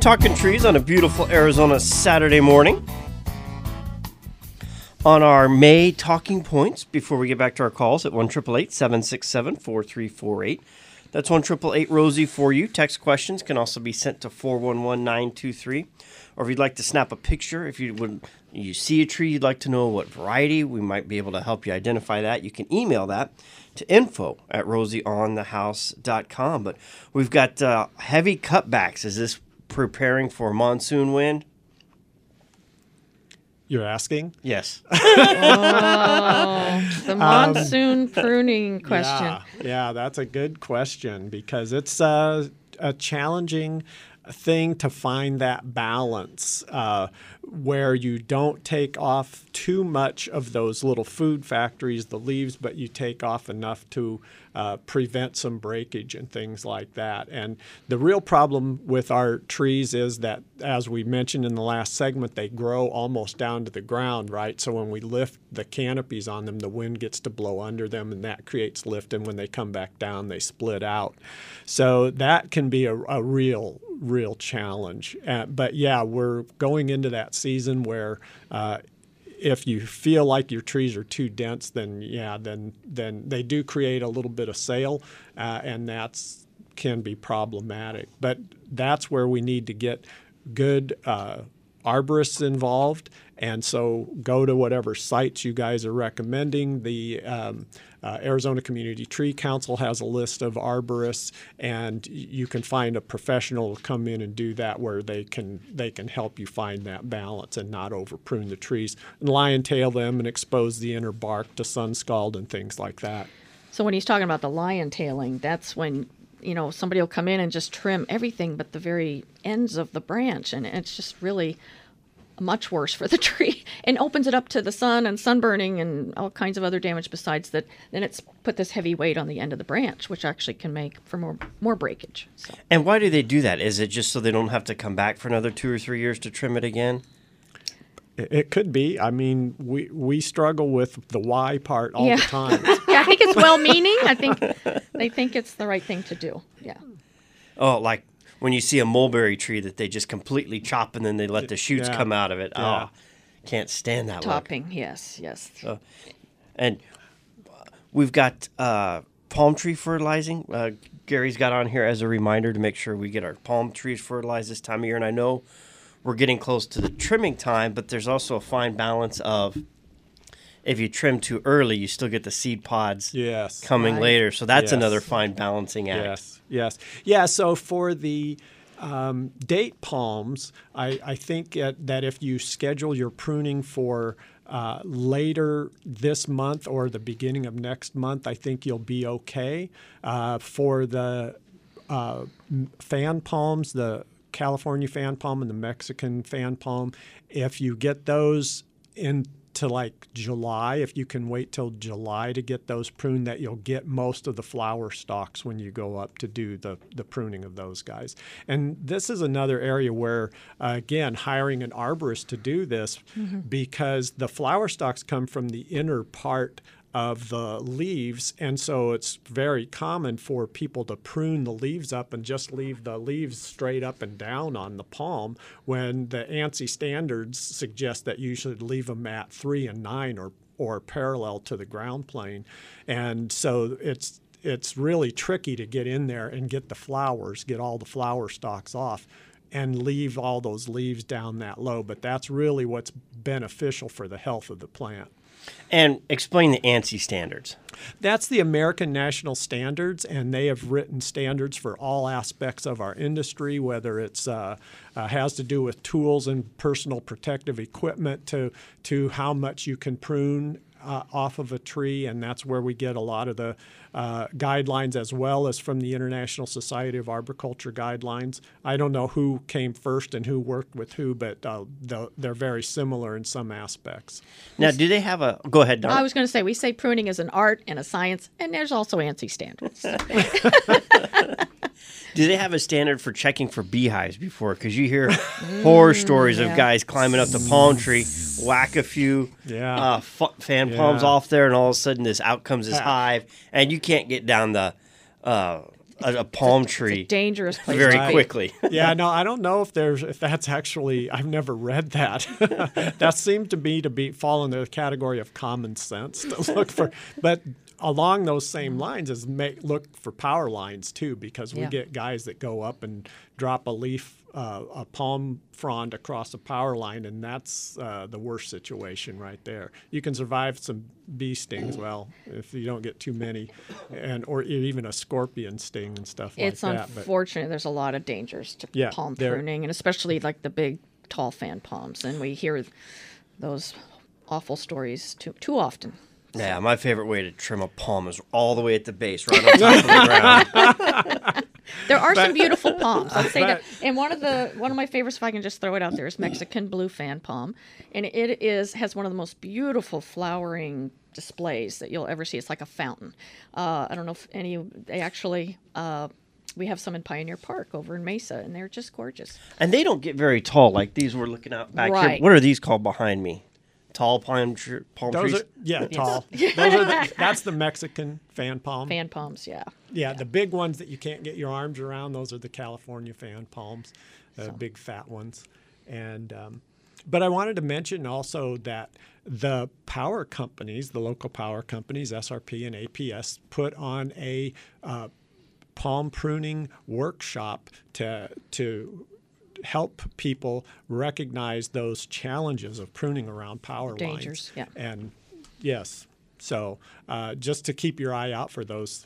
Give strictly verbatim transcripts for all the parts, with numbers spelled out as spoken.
Talking trees on a beautiful Arizona Saturday morning. On our May talking points, before we get back to our calls at one eight eight eight, seven six seven, four three four eight. That's one eight eight eight, Rosie for you. Text questions can also be sent to four one one nine two three. Or if you'd like to snap a picture, if you would you see a tree, you'd like to know what variety, we might be able to help you identify that. You can email that to info at rosieonthehouse dot com. But we've got uh, heavy cutbacks. Is this preparing for monsoon wind? You're asking? Yes. Oh, the monsoon um, pruning question. Yeah, yeah, that's a good question because it's uh, a challenging thing to find that balance uh, where you don't take off too much of those little food factories, the leaves, but you take off enough to uh, prevent some breakage and things like that. And the real problem with our trees is that, as we mentioned in the last segment, they grow almost down to the ground, right? So when we lift the canopies on them, the wind gets to blow under them, and that creates lift. And when they come back down, they split out. So that can be a, a real, real challenge. Uh, but yeah, we're going into that season where uh, if you feel like your trees are too dense, then yeah, then then they do create a little bit of sail, uh, and that's can be problematic. But that's where we need to get good uh, arborists involved. And so go to whatever sites you guys are recommending. The um, uh, Arizona Community Tree Council has a list of arborists, and you can find a professional to come in and do that where they can they can help you find that balance and not over prune the trees and lion tail them and expose the inner bark to sun scald and things like that. So when he's talking about the lion tailing, that's when, you know, somebody will come in and just trim everything but the very ends of the branch, and it's just really much worse for the tree and opens it up to the sun and sunburning and all kinds of other damage besides that. Then it's put this heavy weight on the end of the branch, which actually can make for more more breakage. So. And why do they do that? Is it just so they don't have to come back for another two or three years to trim it again? It could be. I mean, we we struggle with the why part all yeah. the time. Yeah, I think it's well-meaning. I think they think it's the right thing to do. Yeah. Oh, like when you see a mulberry tree that they just completely chop and then they let the shoots yeah. come out of it. Yeah. Oh, can't stand that Topping, look. yes, yes. So, and we've got uh, palm tree fertilizing. Uh, Gary's got on here as a reminder to make sure we get our palm trees fertilized this time of year. And I know we're getting close to the trimming time, but there's also a fine balance of if you trim too early, you still get the seed pods yes. coming right. later. So that's yes. another fine balancing act. Yes, yes. Yeah, so for the um, date palms, I, I think it, that if you schedule your pruning for uh, later this month or the beginning of next month, I think you'll be okay. Uh, for the uh, fan palms, the California fan palm and the Mexican fan palm, if you get those in to like July, if you can wait till July to get those pruned, that you'll get most of the flower stalks when you go up to do the, the pruning of those guys. And this is another area where, uh, again, hiring an arborist to do this mm-hmm. because the flower stalks come from the inner part of the leaves, and so it's very common for people to prune the leaves up and just leave the leaves straight up and down on the palm when the ANSI standards suggest that you should leave them at three and nine or or parallel to the ground plane. And so it's it's really tricky to get in there and get the flowers, get all the flower stalks off and leave all those leaves down that low. But that's really what's beneficial for the health of the plant. And explain the ANSI standards. That's the American National Standards, and they have written standards for all aspects of our industry, whether it's uh, uh, has to do with tools and personal protective equipment to to how much you can prune uh, off of a tree, and that's where we get a lot of the uh, guidelines, as well as from the International Society of Arboriculture guidelines. I don't know who came first and who worked with who, but uh, they're very similar in some aspects. Now, do they have a... Go ahead, Don. I was going to say, we say pruning is an art and a science, and there's also ANSI standards. Do they have a standard for checking for beehives before? Because you hear horror stories yeah. of guys climbing up the palm tree, whack a few yeah. uh, f- fan palms yeah. off there, and all of a sudden this out comes this hive, and you can't get down the uh, a, a palm It's tree a dangerous place very to be. quickly. Yeah, no, I don't know if there's if that's actually. I've never read that. That seemed to me to be fall in the category of common sense to look for, but. Along those same lines is make, look for power lines too, because we Yeah. get guys that go up and drop a leaf, uh, a palm frond across a power line, and that's uh, the worst situation right there. You can survive some bee stings, well, if you don't get too many, and or even a scorpion sting and stuff It's like that. But unfortunate. There's a lot of dangers to Yeah, palm there- pruning, and especially like the big, tall fan palms. And we hear those awful stories too too often. Yeah, my favorite way to trim a palm is all the way at the base, right on top of the ground. There are some beautiful palms. I'll say that. But- And one of the one of my favorites, if I can just throw it out there, is Mexican blue fan palm, and it is has one of the most beautiful flowering displays that you'll ever see. It's like a fountain. Uh, I don't know if any. They actually. Uh, we have some in Pioneer Park over in Mesa, and they're just gorgeous. And they don't get very tall like these we're looking out back here. Right. What are these called behind me? Tall palm, tr- palm those trees? are yeah tall. Those are the, that's the Mexican fan palm. Fan palms, yeah. Yeah, the big ones that you can't get your arms around, those are the California fan palms, the So- big fat ones. And um, but I wanted to mention also that the power companies, the local power companies, S R P and A P S, put on a uh, palm pruning workshop to to help people recognize those challenges of pruning around power Dangers, lines. yeah. And yes, so uh, just to keep your eye out for those.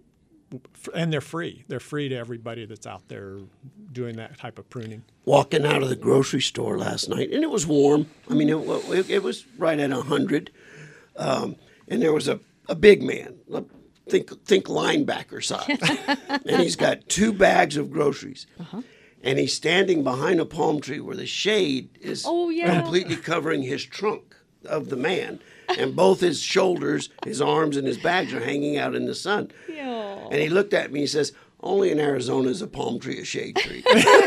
And they're free. They're free to everybody that's out there doing that type of pruning. Walking out of the grocery store last night, and it was warm. I mean, it, wa- it, it was right at one hundred. Um, and there was a, a big man, think, think linebacker size. And he's got two bags of groceries. Uh-huh. And he's standing behind a palm tree where the shade is Oh, yeah. completely covering his trunk of the man. And both his shoulders, his arms, and his bags are hanging out in the sun. Yeah. And he looked at me and he says, only in Arizona is a palm tree a shade tree.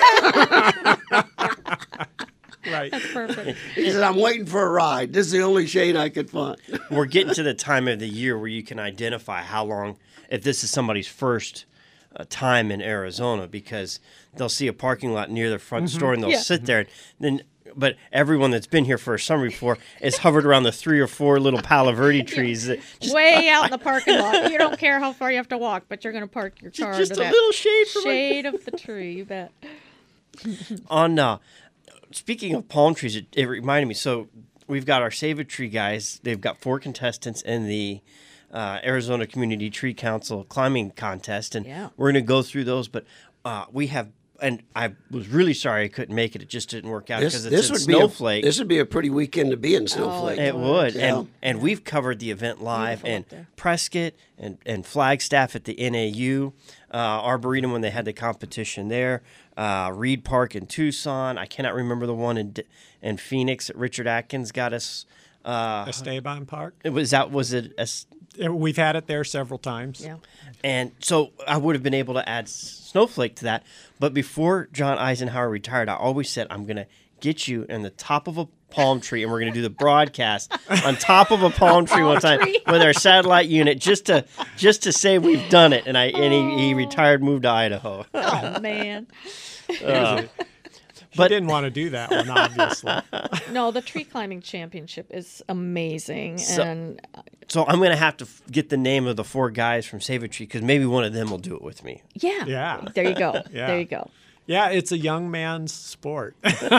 Right. Perfect. He said, I'm waiting for a ride. This is the only shade I could find. We're getting to the time of the year where you can identify how long, if this is somebody's first uh, time in Arizona, because they'll see a parking lot near their front store and they'll Yeah. sit there. And then, but everyone that's been here for a summer before is hovered around the three or four little Palo Verde trees. That just, Way out in the parking lot. You don't care how far you have to walk, but you're going to park your car just under a that little shade from my shade of the tree. You bet. on uh, speaking of palm trees, it, it reminded me. So we've got our Save a Tree guys. They've got four contestants in the uh, Arizona Community Tree Council climbing contest, and Yeah. we're going to go through those. But uh, we have, and I was really sorry I couldn't make it. It just didn't work out This, because this it's in would be Snowflake. a, this would be a pretty weekend to be in Snowflake. It would, Yeah. and and we've covered the event live Beautiful in up there. Prescott and and Flagstaff at the N A U, uh, Arboretum when they had the competition there, uh, Reed Park in Tucson. I cannot remember the one in D- in Phoenix that Richard Atkins got us. Uh, Esteban Park. it was that was it, a s- Uh, We've had it there several times. Yeah. and so I would have been able to add Snowflake to that. But before John Eisenhower retired, I always said I'm gonna get you in the top of a palm tree, and we're going to do the broadcast on top of a palm tree one time tree. with our satellite unit, just to just to say we've done it. And I and he, he retired, moved to Idaho. Oh, man. He didn't want to do that one, obviously. No, the tree climbing championship is amazing. So- and uh, So I'm going to have to f- get the name of the four guys from Save a Tree because maybe one of them will do it with me. yeah. Yeah. There you go. Yeah. There you go. Yeah, it's a young man's sport.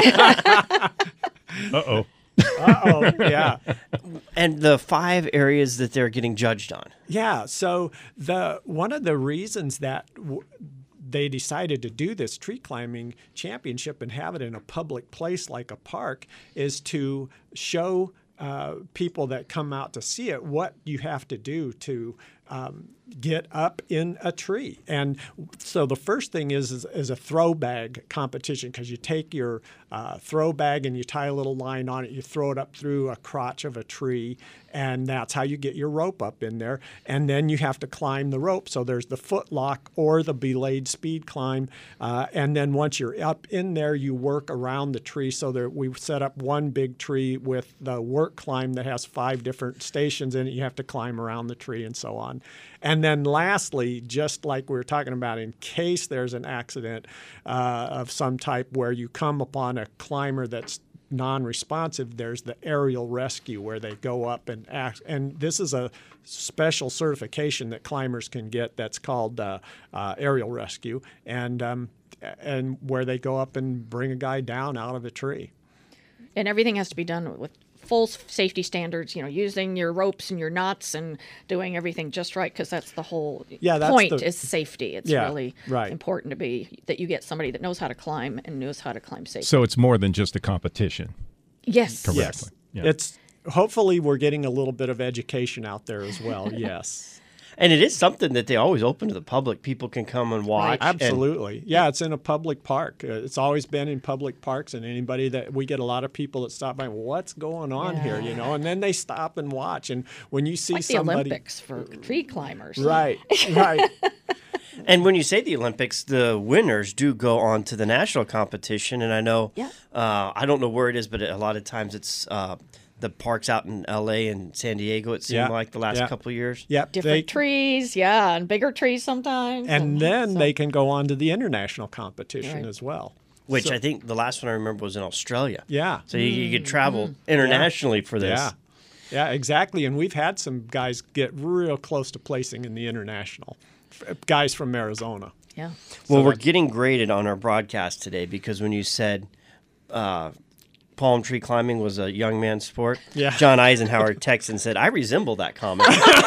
Uh-oh. Uh-oh. Yeah. And the five areas that they're getting judged on. Yeah. So the one of the reasons that w- they decided to do this tree climbing championship and have it in a public place like a park is to show uh, people that come out to see it what you have to do to um, get up in a tree. And so the first thing is is, is a throw bag competition, because you take your uh, throw bag and you tie a little line on it, you throw it up through a crotch of a tree, and that's how you get your rope up in there. And then you have to climb the rope. So there's the foot lock or the belayed speed climb. Uh, and then once you're up in there, you work around the tree. So there, we set up one big tree with the work climb that has five different stations in it. You have to climb around the tree and so on. on. And then lastly, just like we were talking about, in case there's an accident uh, of some type where you come upon a climber that's non-responsive, there's the aerial rescue where they go up and act. And this is a special certification that climbers can get that's called uh, uh, aerial rescue, and um, and where they go up and bring a guy down out of a tree. And everything has to be done with full s- safety standards, you know, using your ropes and your knots and doing everything just right, because that's the whole Yeah, that's point the- is safety. It's Yeah, really right. important to be that you get somebody that knows how to climb and knows how to climb safely. So it's more than just a competition. yes. Correct. Yes, Correctly. Yeah. it's hopefully we're getting a little bit of education out there as well. Yes. And it is something that they always open to the public. People can come and watch. Right. and- Absolutely. Yeah, it's in a public park. Uh, it's always been in public parks, and anybody that we get a lot of people that stop by, what's going on here, you know, and then they stop and watch. And when you see Like the somebody, Olympics for tree climbers. right, right, And when you say the Olympics, the winners do go on to the national competition. And I know, Yeah. uh, I don't know where it is, but a lot of times it's uh, the parks out in L A and San Diego, it seemed Yeah. like the last Yeah. couple of years. yep. Different they- trees, yeah, and bigger trees sometimes. and then so- they can go on to the international competition Right. as well. Which So- I think the last one I remember was in Australia. Yeah. So you, you could travel internationally for this. Yeah. Yeah, exactly. And we've had some guys get real close to placing in the international. F- Guys from Arizona. yeah. Well, So we're that's- getting graded on our broadcast today because when you said uh, palm tree climbing was a young man's sport, Yeah. John Eisenhower texted and said, I resemble that comment.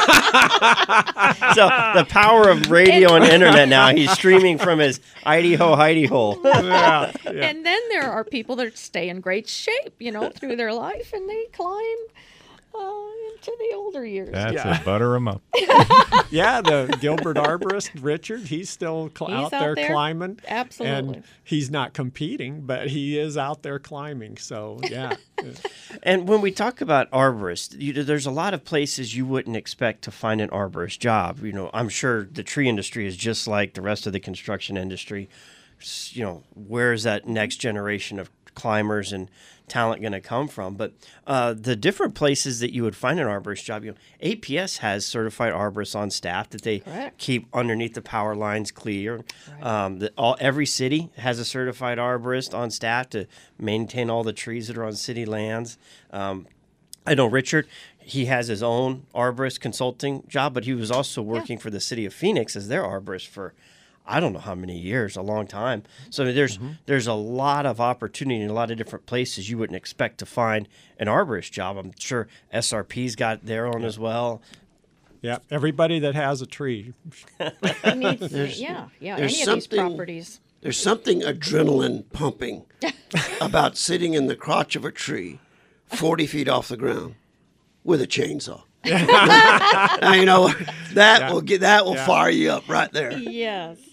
So the power of radio and internet now, he's streaming from his Idaho hidey hole. Yeah, yeah. And then there are people that stay in great shape, you know, through their life, and they climb uh, into the older years. That's Yeah. it. Butter them up. Yeah, the Gilbert arborist, Richard, he's still cl- He's out, out there, there. climbing. Absolutely. And he's not competing, but he is out there climbing. So, yeah. And when we talk about arborists, you, there's a lot of places you wouldn't expect to find an arborist job. You know, I'm sure the tree industry is just like the rest of the construction industry. S- You know, where is that next generation of climbers and talent going to come from? But uh, the different places that you would find an arborist job, you know, A P S has certified arborists on staff that they Correct. keep underneath the power lines clear. Um, the, all every city has a certified arborist on staff to maintain all the trees that are on city lands. Um, I know Richard, he has his own arborist consulting job, but he was also working for the city of Phoenix as their arborist for I don't know how many years, a long time. So there's there's a lot of opportunity in a lot of different places you wouldn't expect to find an arborist job. I'm sure S R P's got their own as well. Yeah. Everybody that has a tree. It needs- yeah, yeah. there's Any of these something- properties. There's something adrenaline pumping about sitting in the crotch of a tree, forty feet off the ground, with a chainsaw. Now, you know that will get that will Yeah. fire you up right there. Yes.